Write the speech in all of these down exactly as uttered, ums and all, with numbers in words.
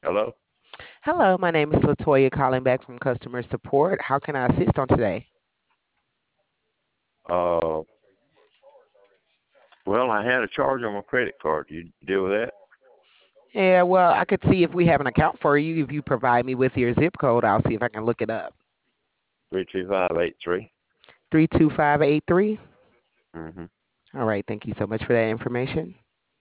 Hello? Hello, my name is Latoya calling back from customer support. How can I assist on today? Uh, well, I had a charge on my credit card. You deal with that? Yeah, well, I could see if we have an account for you. If you provide me with your zip code, I'll see if I can look it up. three two five eight three. three two five eight three. Mm-hmm. All right, thank you so much for that information.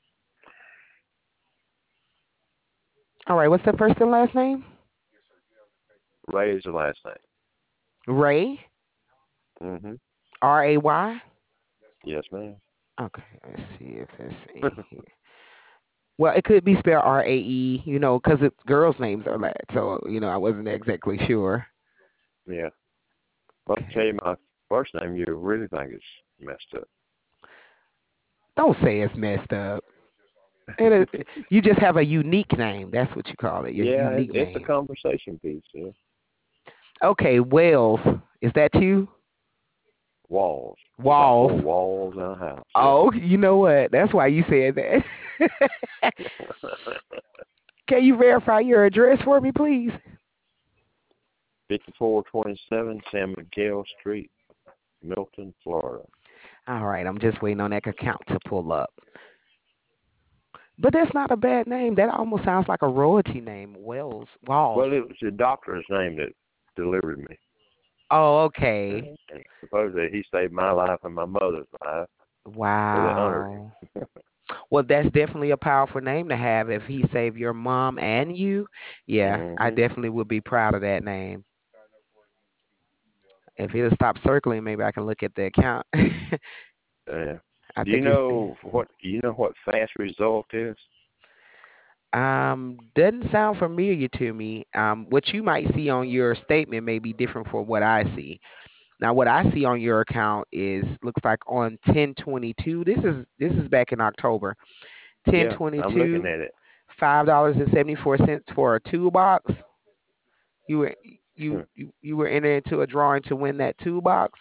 All right, what's the first and last name? Ray is the last name. Ray, Mm-hmm. R A Y. Yes, ma'am. Okay, let's see if it's in here. Well, it could be spelled R A E, you know, because it's girls' names are that. So, you know, I wasn't exactly sure. Yeah. Well, to tell Okay. you my first name, you really think it's messed up. Don't say it's messed up. It is, you just have a unique name. That's what you call it, your Yeah, it, unique it's a name. conversation piece. Yeah. Okay, Wells. Is that you? Walls. About Walls. four walls in a house. Yeah. Oh, you know what? That's why you said that. Can you verify your address for me, please? fifty-four twenty-seven San Miguel Street, Milton, Florida. All right, I'm just waiting on that account to pull up. But that's not a bad name. That almost sounds like a royalty name, Wells. Walls. Well, it was the doctor's name that delivered me. Oh, okay. And supposedly he saved my life and my mother's life, so they honored Wow. him. Well, that's definitely a powerful name to have. If he saved your mom and you, yeah, I hmm definitely would be proud of that name. If he'll stop circling, maybe I can look at the account. Yeah. I Do you think it's know what? Do you know what fast result is? um doesn't sound familiar to me. Um, what you might see on your statement may be different from what I see. Now, what I see on your account is looks like on ten twenty-two. This is this is back in October. Yeah, I'm looking ten twenty-two, at it. five dollars and seventy four cents for a toolbox. You were you Hmm. you you were entered into a drawing to win that toolbox.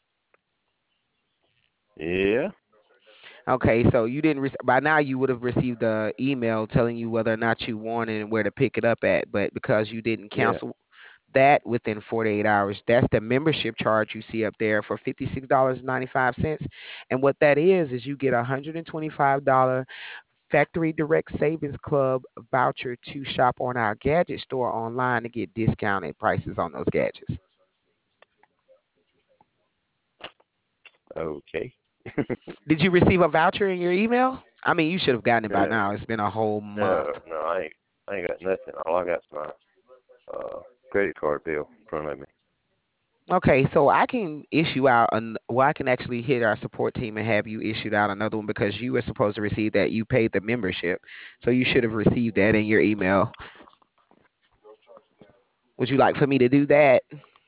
Yeah, Okay, so you didn't re- by now you would have received a email telling you whether or not you won and where to pick it up at, but because you didn't yeah. cancel that within forty-eight hours, that's the membership charge you see up there for fifty-six dollars and ninety-five cents. And what that is is you get a one hundred twenty-five dollars Factory Direct Savings Club voucher to shop on our gadget store online to get discounted prices on those gadgets. Okay. Did you receive a voucher in your email? I mean, you should have gotten it by no, now. It's been a whole month. no, no. I ain't. I ain't got nothing. All I got's my uh, credit card bill in front of me. Okay, so I can issue out, an, well, I can actually hit our support team and have you issued out another one because you were supposed to receive that. You paid the membership, so you should have received that in your email. Would you like for me to do that?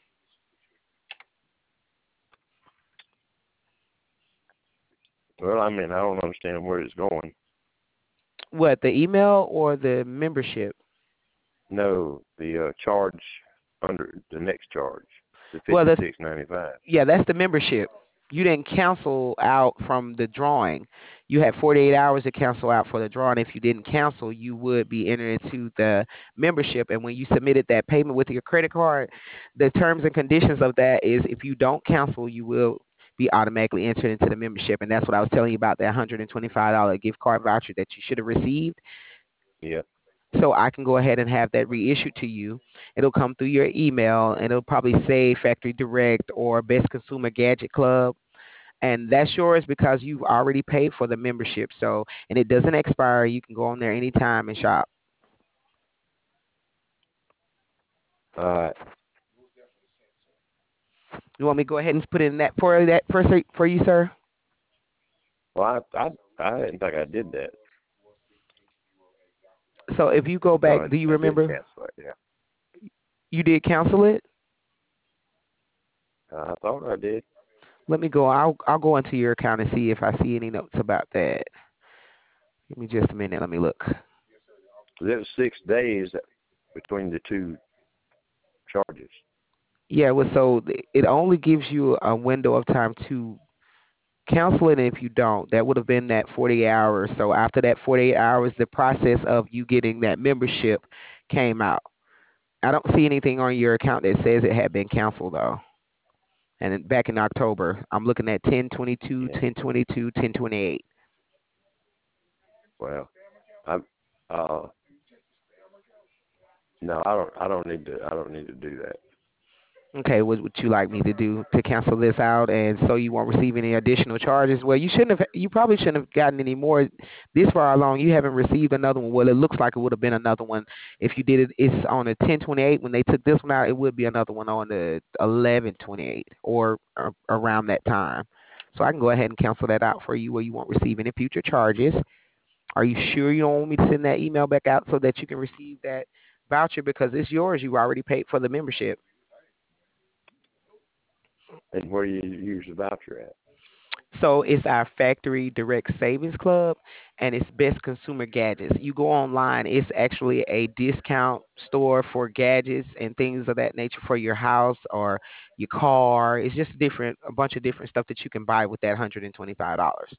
Well, I mean, I don't understand where it's going. What, the email or the membership? No, the uh, charge under the next charge, the Well, fifty the six ninety five. yeah, that's the membership. You didn't cancel out from the drawing. You had forty-eight hours to cancel out for the drawing. If you didn't cancel, you would be entered into the membership. And when you submitted that payment with your credit card, the terms and conditions of that is if you don't cancel, you will be automatically entered into the membership. And that's what I was telling you about that one hundred twenty-five dollars gift card voucher that you should have received. Yeah. So I can go ahead and have that reissued to you. It'll come through your email, and it'll probably say Factory Direct or Best Consumer Gadget Club, and that's yours because you've already paid for the membership. So, and it doesn't expire. You can go on there anytime and shop. All right. You want me to go ahead and put in that for that for for you, sir? Well, I, I I didn't think I did that. So if you go No, back, I, do you I did remember cancel it. Yeah. you did cancel it? I thought I did. Let me go. I'll I'll go into your account and see if I see any notes about that. Give me just a minute. Let me look. It was six days between the two charges. Yeah, well, so it only gives you a window of time to cancel it. And if you don't, that would have been that forty hours. So after that forty-eight hours, the process of you getting that membership came out. I don't see anything on your account that says it had been canceled though. And then back in October, I'm looking at ten twenty-two, Yeah. ten twenty-two, ten twenty-eight. Well, I'm. Uh, no, I don't. I don't need to. I don't need to do that. Okay, what would you like me to do to cancel this out and so you won't receive any additional charges? Well, you shouldn't have. You probably shouldn't have gotten any more this far along. You haven't received another one. Well, it looks like it would have been another one if you did it. It's on the ten twenty-eight when they took this one out. It would be another one on the eleven twenty-eight or uh, around that time. So I can go ahead and cancel that out for you where you won't receive any future charges. Are you sure you don't want me to send that email back out so that you can receive that voucher because it's yours? You already paid for the membership. And where do you use the voucher at? So it's our Factory Direct Savings Club and it's Best Consumer Gadgets. You go online, it's actually a discount store for gadgets and things of that nature for your house or your car. It's just different, a bunch of different stuff that you can buy with that one hundred twenty-five dollars.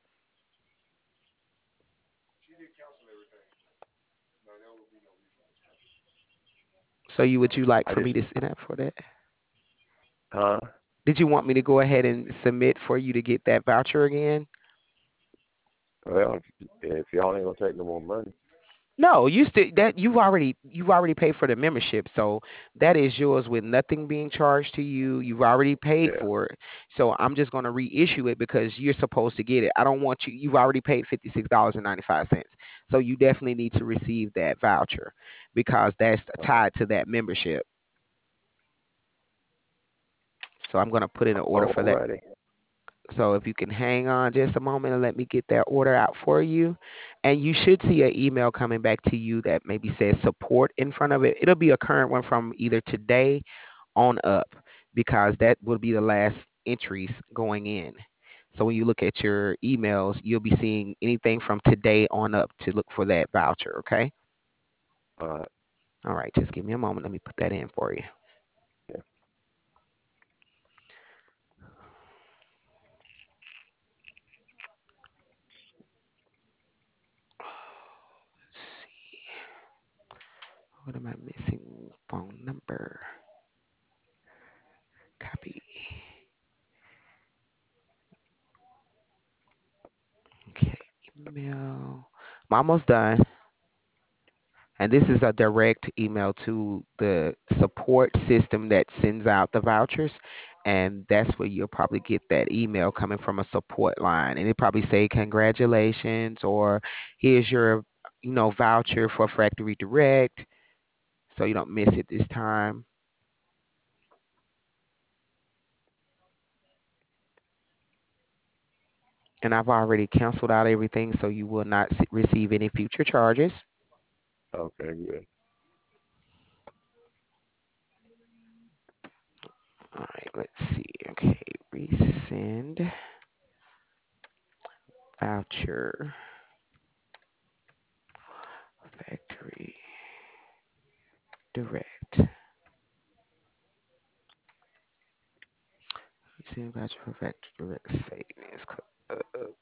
So you would you like I for me just. to sign up for that? Huh? Did you want me to go ahead and submit for you to get that voucher again? Well, if, if y'all ain't gonna take no more money. No, you still that you've already you've already paid for the membership, so that is yours with nothing being charged to you. You've already paid Yeah. for it, so I'm just going to reissue it because you're supposed to get it. I don't want you. You've already paid fifty six dollars and ninety five cents, so you definitely need to receive that voucher because that's Uh, tied to that membership. So I'm going to put in an order for that. alrighty. So if you can hang on just a moment and let me get that order out for you. And you should see an email coming back to you that maybe says support in front of it. It'll be a current one from either today on up because that will be the last entries going in. So when you look at your emails, you'll be seeing anything from today on up to look for that voucher, okay? All right. All right, just give me a moment. Let me put that in for you. Yeah. Let's see. What am I missing? Phone number. Copy. Okay, email. I'm almost done. And this is a direct email to the support system that sends out the vouchers. And that's where you'll probably get that email coming from a support line. And it probably say congratulations or here's your you know voucher for Factory Direct. So you don't miss it this time. And I've already canceled out everything so you will not s- receive any future charges. Okay. Good. All right, let's see. Okay, resend voucher Factory Direct. Resend voucher for Factory Direct Savings Club.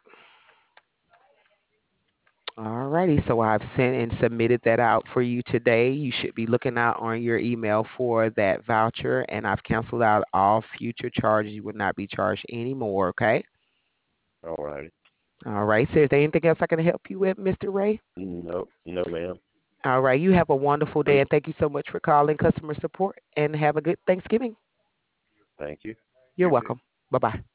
Alrighty, so I've sent and submitted that out for you today. You should be looking out on your email for that voucher, and I've canceled out all future charges. You would not be charged anymore, okay? Alrighty. All right, so is there anything else I can help you with, Mister Ray? No, no, ma'am. All right, you have a wonderful day, and thank you so much for calling customer support, and have a good Thanksgiving. Thank you. You're welcome. Bye bye.